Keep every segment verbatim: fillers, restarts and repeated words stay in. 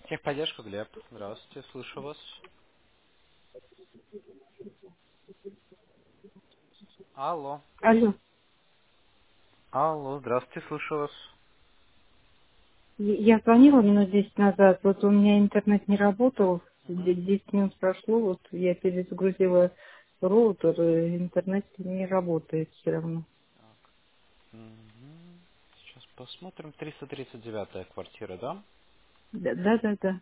Техподдержка, Глеб. Здравствуйте, слышу вас. Алло. Алло, Алло, здравствуйте, слышу вас. я звонила минут десять назад, вот у меня интернет не работал, Мгм. де- десять минут прошло, вот я перезагрузила роутер, и интернет не работает все равно. Мгм. Сейчас посмотрим. триста тридцать девятая квартира, да? Да, да, да, да.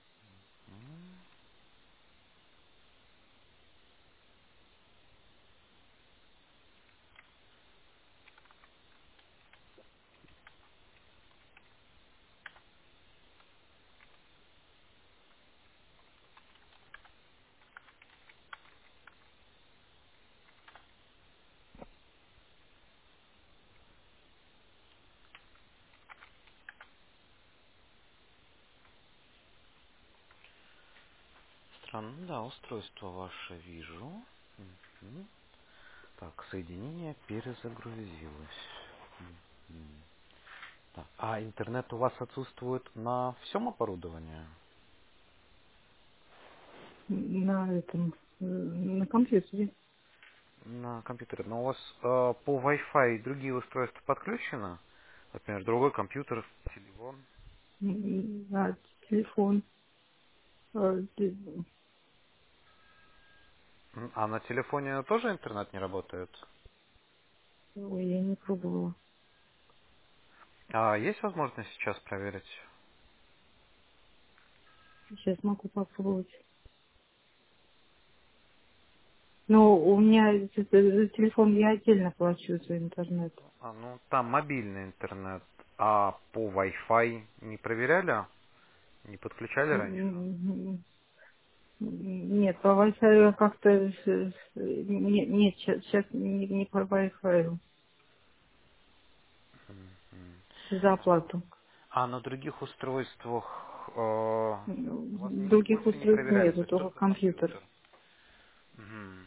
Странно, да, устройство ваше вижу. Мгм. Так, соединение перезагрузилось. Мгм. Так, а интернет у вас отсутствует на всем оборудовании? На этом, э, на компьютере. На компьютере. Но у вас э, по Wi-Fi другие устройства подключены? Например, другой компьютер, телефон. М, На телефон. э, т- М, А на телефоне тоже интернет не работает? Ой, я не пробовала. А есть возможность сейчас проверить? Сейчас могу попробовать. Но у меня за за телефон я отдельно плачу за интернет. А, ну, там мобильный интернет. А по Wi-Fi не проверяли? Не подключали раньше? М, Нет, по Wi-Fi я как-то... с- с- не- Нет, сейчас не, не по Wi-Fi, Мгм. за оплату. А на других устройствах э, у вас не- Других больше не устройств проверяли, нету, то есть только только компьютер. компьютер? Мгм.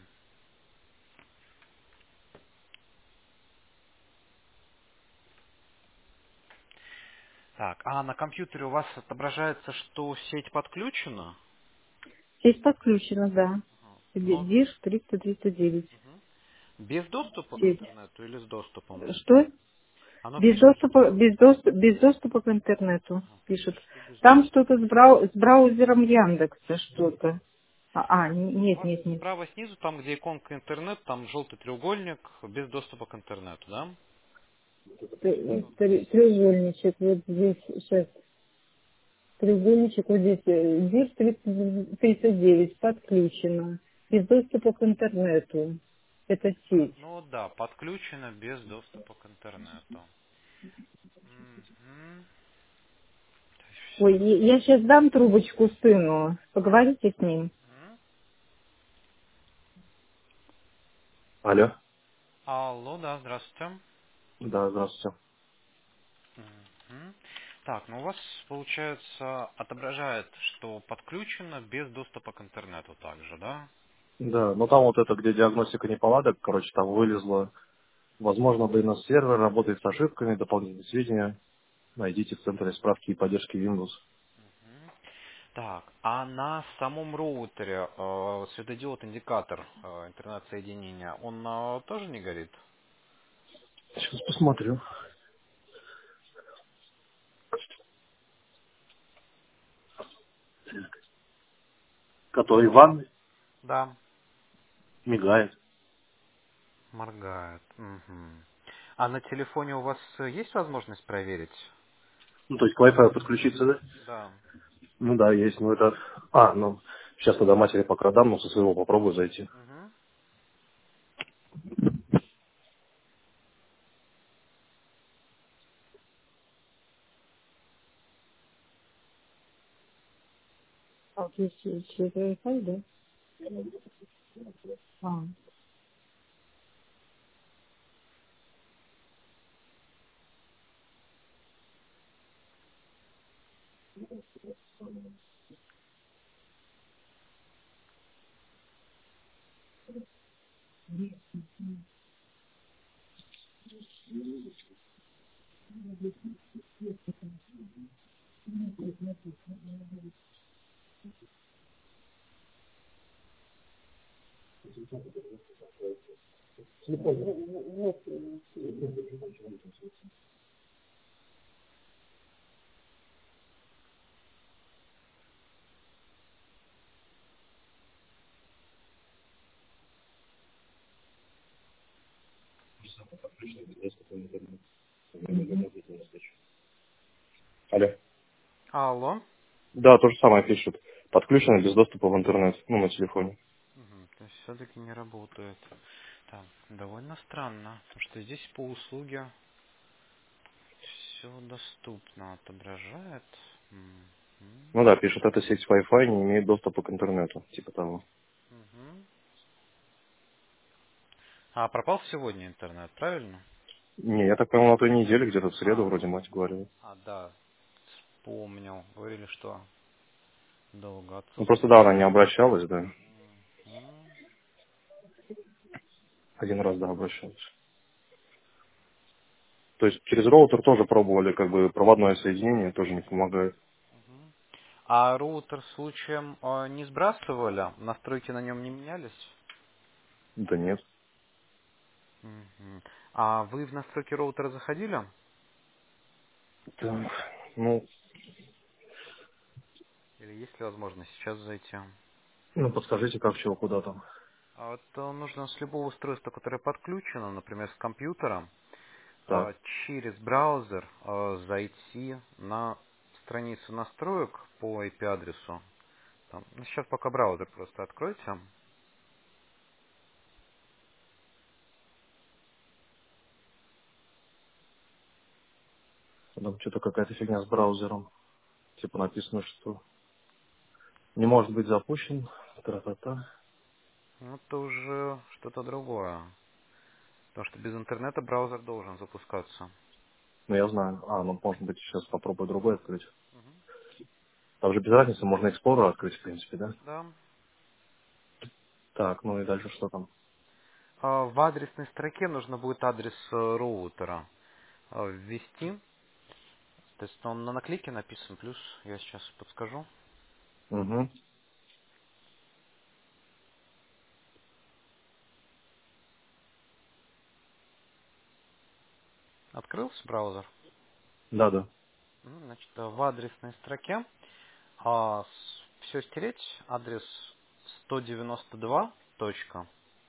Так, а на компьютере у вас отображается, что сеть подключена? Сеть подключена, да. Ди- Но Диш триста тридцать девять. мгм. Без доступа к Сеть. интернету или с доступом? Что? Оно Без пишет, доступа, без доступа, без доступа к интернету, ага, пишут. пишет, что без Там доступа. что-то с, брау- с браузером Яндекса что-то. А, а, н- У нет, вас нет, нет. справа снизу, там где иконка интернет, там желтый треугольник без доступа к интернету, да? Т- т- Треугольничек вот здесь сейчас. Треугольничек вот здесь, э, дир тридцать тридцать девять подключено. Без доступа к интернету. Это сеть. Ну да, подключено без доступа к интернету. Мгм. То есть Ой, всё. я сейчас дам трубочку сыну. Поговорите с ним. Мгм. Алло. Алло, да, здравствуйте. Да, здравствуйте. Мгм. Так, ну у вас, получается, отображает, что подключено без доступа к интернету также, да? Да, ну там вот это, где диагностика неполадок, короче, там вылезло. Возможно, ди эн эс-сервер работает с ошибками, дополнительные сведения. Найдите в центре справки и поддержки Windows. Мгм. Так, а на самом роутере э, светодиод-индикатор э, интернет-соединения, он э, тоже не горит? Сейчас посмотрю. Который в ванной Да. мигает. Моргает. Мгм. А на телефоне у вас э, есть возможность проверить? Ну, то есть к Wi-Fi подключиться, да? Да. Ну да, есть, но это... А, ну, сейчас тогда матери пока дам, но со своего попробую зайти. Мгм. А, вот есть э, через Wi-Fi, да? А, Алло. Алло. Да, то же самое пишет. Подключено без доступа в интернет, ну, на телефоне. Мгм, то есть все-таки не работает. Так, довольно странно, потому что здесь по услуге все доступно, отображает. Мгм, Ну да, пишет, эта сеть Wi-Fi не имеет доступа к интернету, типа того. мгм. А пропал сегодня интернет, правильно? Не, я так понял, на той неделе, где-то в среду, А, вроде мать говорила. а, да, вспомнил. Говорили, что долго Ну, просто да, отсутствовал. она не обращалась, да. Мгм. Один раз, да, обращалась. То есть через роутер тоже пробовали, как бы, проводное соединение, тоже не помогает. А роутер случаем э, не сбрасывали? Настройки на нем не менялись? Да нет. Мгм. А вы в настройки роутера заходили? Так, ну, Или есть ли возможность сейчас зайти? ну, подскажите, как, чего, куда там. А вот э, нужно с любого устройства, которое подключено, например, с компьютера, Так, э, через браузер э, зайти на страницу настроек по ай пи-адресу. Там, ну, сейчас пока браузер просто откройте. там что-то какая-то фигня с браузером. Типа написано, что не может быть запущен. Тра-та-та. Ну, это уже что-то другое. Потому что без интернета браузер должен запускаться. Ну, я знаю. А, ну, может быть, сейчас попробую другой открыть. Там же без разницы, можно Explorer открыть, в принципе, да? Да. Так, ну и дальше что там? А, В адресной строке нужно будет адрес э, роутера э, ввести. То есть он на наклейке написан, плюс я сейчас подскажу. Угу. Открылся браузер. Да, да. М, Значит, э, в адресной строке все стереть. Адрес сто девяносто два. Точка.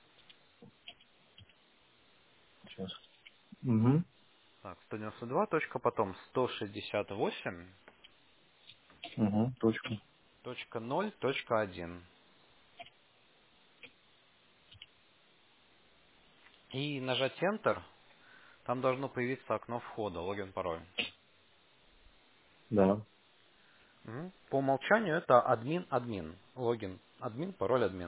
Сейчас. Угу. Так, сто девяносто два. Точка, потом сто шестьдесят восемь. Угу. Точка. Точка ноль. Точка один. И нажать Enter. Там должно появиться окно входа, логин, пароль. Да. Мгм. По умолчанию это админ-админ. Логин админ, пароль админ.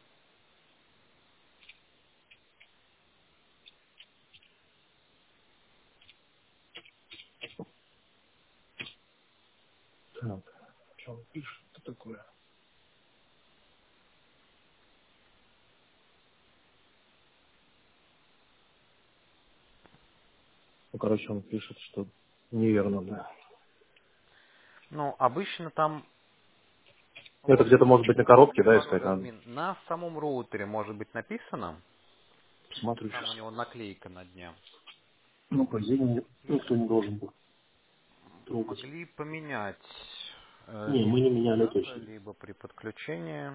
Так. Что он пишет? Что такое? Ну, короче, он пишет, что неверно, да. Ну, обычно там Это логин, где-то может быть на коробке, да, искать пароль надо. админ на самом роутере может быть написано. Посмотрю Там сейчас. у него наклейка на дне. Ну, по идее, ни- никто не должен был трогать. Могли поменять э, Не, мы либо не меняли когда-то, точно. либо при подключении.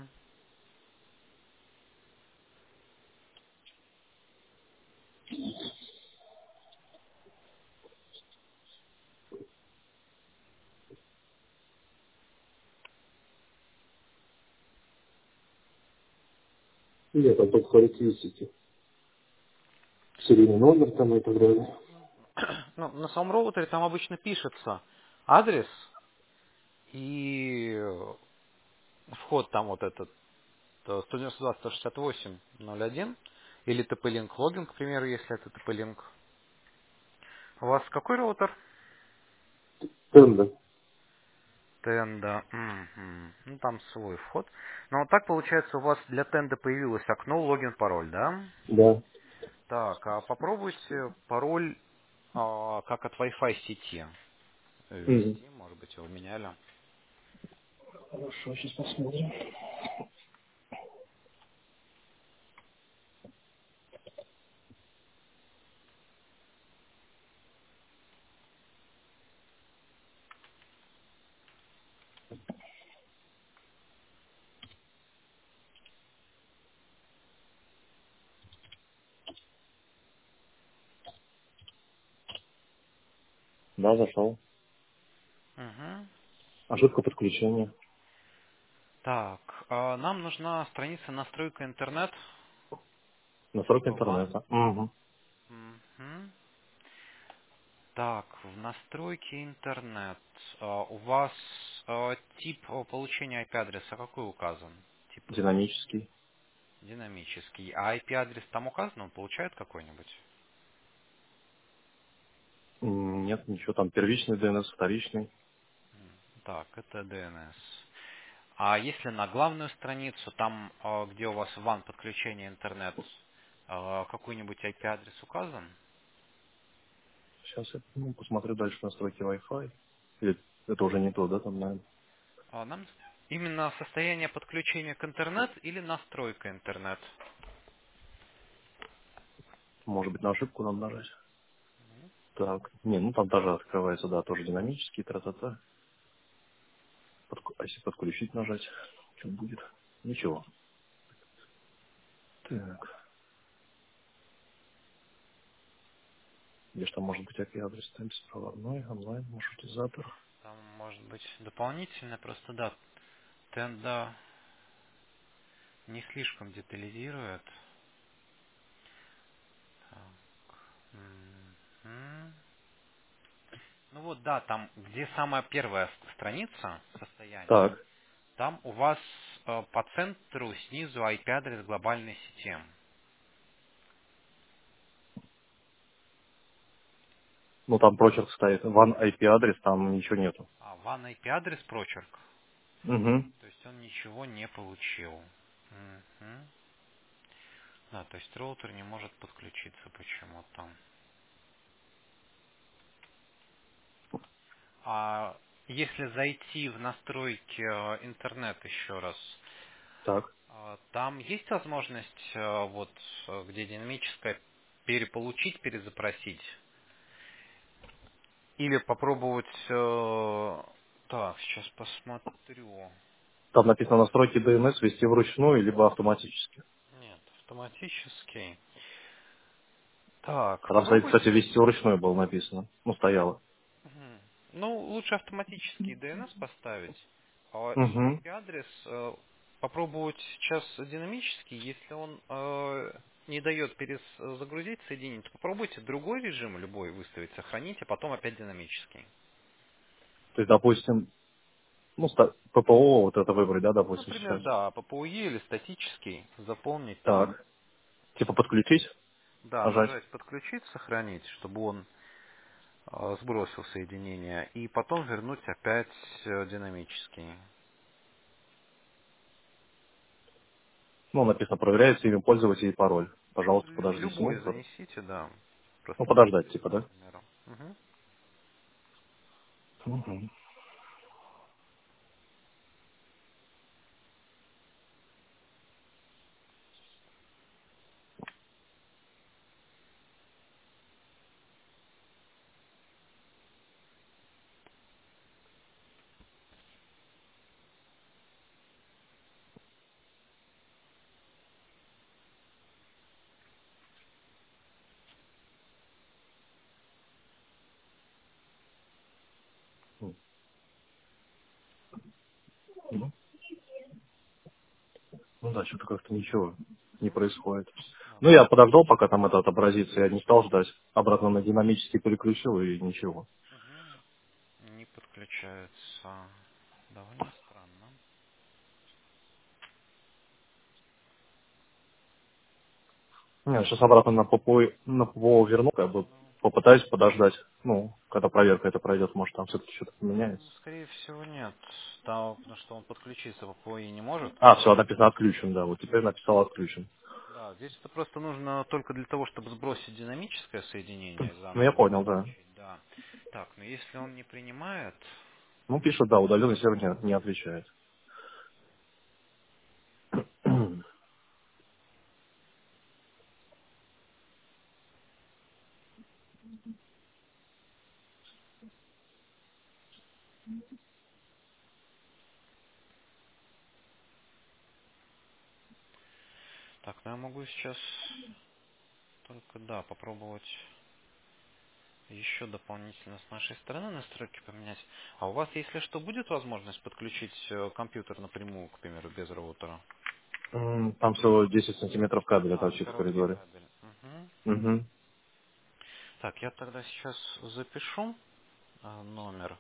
Нет, там только характеристики. Серийный номер там и так далее. Ну, на самом роутере там обычно пишется адрес и вход там вот этот э, сто девяносто два сто шестьдесят восемь ноль один или ти пи-линк логин, к примеру, если это ти пи-линк. У вас какой роутер? Тенда. Тенда. Мгм. Ну, там свой вход. Но вот так, получается, у вас для тенда появилось окно логин, пароль, да? Да. Так, а попробуйте пароль а, как от Wi-Fi сети. Мгм. ввести, может быть, его меняли. Хорошо, сейчас посмотрим. Да, зашел. Угу. Ошибка подключения. Так, а, нам нужна страница настройка интернет, Настройка типа ван. интернета. Угу. Мгм. Так, в настройке интернет а, у вас а, тип а, получения ай пи-адреса какой указан? Тип Динамический. динамический. А ай пи-адрес там указан, он получает какой-нибудь? М, Нет, ничего, там первичный ди эн эс, вторичный. Так, это ди эн эс. А если на главную страницу, там, а, где у вас ван подключение интернет, а, какой-нибудь ай пи-адрес указан? Сейчас я ну, посмотрю дальше настройки Wi-Fi. Или это уже не то, да, там, наверное. А нам именно состояние подключения к интернет или настройка интернет? Может быть, на ошибку надо нажать. Так, не, ну там даже открывается, да, тоже динамический, тра-та-та. Подку- А если подключить нажать, что будет? Ничего. Так, где же там может быть ай пи-адрес? Там беспроводной, онлайн, маршрутизатор. Там может быть дополнительно, просто да, Тенда не слишком детализирует. Так, мгм. Ну вот да, там, где самая первая с- страница состояния, Так, там у вас э, по центру снизу ай пи-адрес глобальной сети. ну там прочерк стоит. Ван ай пи-адрес, там ничего нету. А ван ай пи-адрес прочерк, Угу. то есть он ничего не получил. Мгм. Да, то есть роутер не может подключиться почему-то. А если зайти в настройки э, интернет еще раз, Так. а, там есть возможность, э, вот, э, где динамическое, переполучить, перезапросить? Или попробовать... э, Так, сейчас посмотрю. Там написано настройки ди эн эс вести вручную, либо автоматически. Нет, автоматический. Так, А там стоит, кстати, попробуйте. вести вручную было написано. Ну, стояло. Мгм. Ну, лучше автоматический ди эн эс поставить. А, И Угу. ай пи-адрес э, попробовать сейчас динамический. Если он э, не дает перезагрузить соединение, то попробуйте другой режим любой выставить, сохранить, а потом опять динамический. То есть, допустим, ну, ста- пэ пэ о вот это выбрать, да, Ну, допустим, например, сейчас. да, по пэ у и или статический, заполнить там. Так. Типа подключить, Да, нажать. нажать подключить, сохранить, чтобы он э, сбросил соединение. И потом вернуть опять э, динамический. Ну, написано, проверяется имя пользователя и пароль. Ну, Пожалуйста, лю- подождите. любой Ну, по- занесите, да. ну, Просто подождать, подождите, типа, к да? примеру. Мгм. Угу. Ну, ну да, что-то как-то ничего не происходит. Да, Ну, я подождал, пока там это отобразится, я не стал ждать. Обратно на динамический переключил и ничего. мгм. Не подключается. Довольно странно. Не, сейчас обратно на пэ пэ о, на пэ пэ о верну, как бы попытаюсь подождать. Ну, когда проверка это пройдет, может там все-таки что-то М, поменяется. Скорее всего, нет. Да, потому что он подключиться по ПОИ не может. А, все, написано отключен, да. Вот теперь написал отключен. Да, здесь это просто нужно только для того, чтобы сбросить динамическое соединение, Ну, я заново его понял, да. подключить, да. Так, но если он не принимает, Ну, пишет, да, удаленный сервер не, не отвечает. так, ну я могу сейчас только, да, попробовать еще дополнительно с нашей стороны настройки поменять. А у вас, если что, будет возможность подключить э, компьютер напрямую, к примеру, без роутера? М, Там всего десять сантиметров кабеля А, торчит в короткий коридоре. кабель. Мгм. Угу. Так, я тогда сейчас запишу э, номер.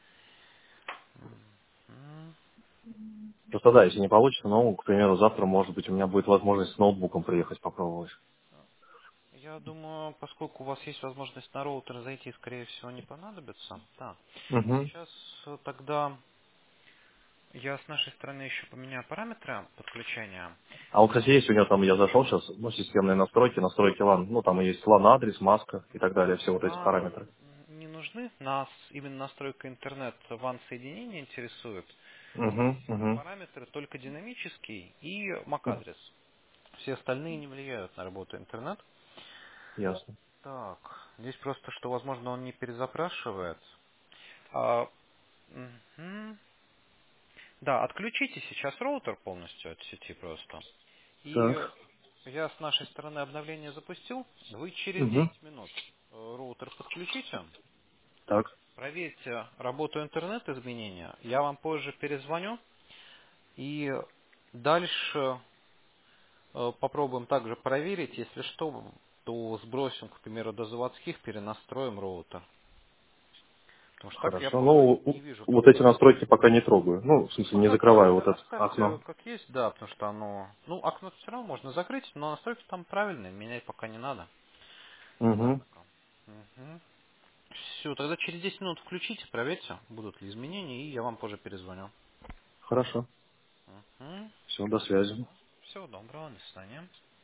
Мгм. Просто да, если не получится, ну, к примеру, завтра, может быть, у меня будет возможность с ноутбуком приехать попробовать. Я думаю, поскольку у вас есть возможность на роутер зайти, скорее всего, не понадобится. Так, Угу. сейчас э, тогда я с нашей стороны еще поменяю параметры подключения. А вот, кстати, есть у него там, я зашел сейчас, ну, системные настройки, настройки лан, ну, там и есть лан-адрес, маска и так далее, все вот эти Нам параметры. не нужны, нас именно настройка интернет ван соединения интересует. Угу, Здесь угу. параметры только динамический и MAC-адрес. Все остальные не влияют на работу интернет. Ясно. Так, здесь просто, что, возможно, он не перезапрашивает. А, мгм. Да, отключите сейчас роутер полностью от сети просто. И Так. я с нашей стороны обновление запустил. Вы через Угу. десять минут э, роутер подключите. Так. Проверьте работу интернет изменения. Я вам позже перезвоню. И дальше э, попробуем также проверить. Если что, то сбросим, к примеру, до заводских, перенастроим роутер. Потому что так я Хорошо. пока Ну, не у- вижу вот эти проблем. настройки пока не трогаю. Ну, в Ну, смысле, не пока закрываю трогайте, вот это оставьте окно. как есть, да, потому что оно... Ну, окно все равно можно закрыть, но настройки там правильные, менять пока не надо. Угу. Так. Все, тогда через десять минут включите, проверьте, будут ли изменения, и я вам позже перезвоню. Хорошо. Все, до связи. Всего доброго, до свидания.